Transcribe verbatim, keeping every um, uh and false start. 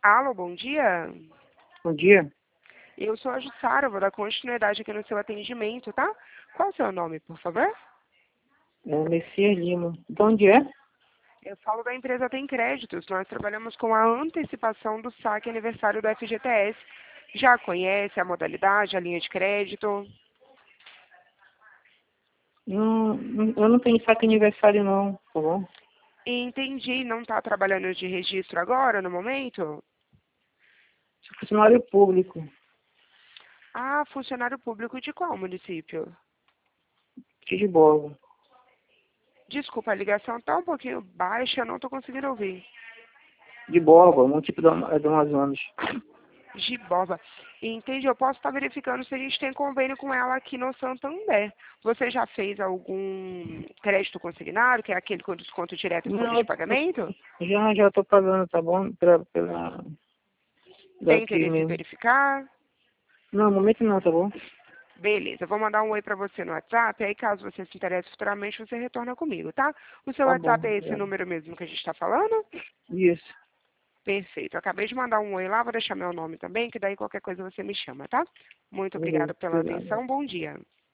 Alô, bom dia. Bom dia. Eu sou a Jussara, vou dar continuidade aqui no seu atendimento, tá? Qual o seu nome, por favor? É Messias Lima. De onde é? Eu falo da empresa Tem Créditos. Nós trabalhamos com a antecipação do saque aniversário do F G T S. Já conhece a modalidade, a linha de crédito? Não, não- eu não tenho saque aniversário não, tá bom? Entendi, não está trabalhando de registro agora, no momento? Sou funcionário público, Ah, funcionário público de qual município? aqui de Borba. Desculpa, a ligação está um pouquinho baixa, eu não estou conseguindo ouvir. De Borba, município do, Ama- do Amazonas. Giboba. Entende? Eu posso estar verificando se a gente tem convênio com ela aqui no Santander. Você já fez algum crédito consignado, que é aquele com desconto direto em folha Não, de eu, pagamento? eu já, já tô pagando, tá bom? Pela, pela, Tem daqui interesse em mesmo. verificar? Não, no momento não, tá bom? Beleza, eu vou mandar um oi para você no WhatsApp, aí caso você se interesse futuramente, você retorna comigo, tá? O seu Tá bom, WhatsApp é esse obrigado. número mesmo que a gente está falando? Isso, Perfeito, eu acabei de mandar um oi lá, vou deixar meu nome também, que daí qualquer coisa você me chama, tá? Muito obrigada beleza, pela obrigado. atenção, bom dia.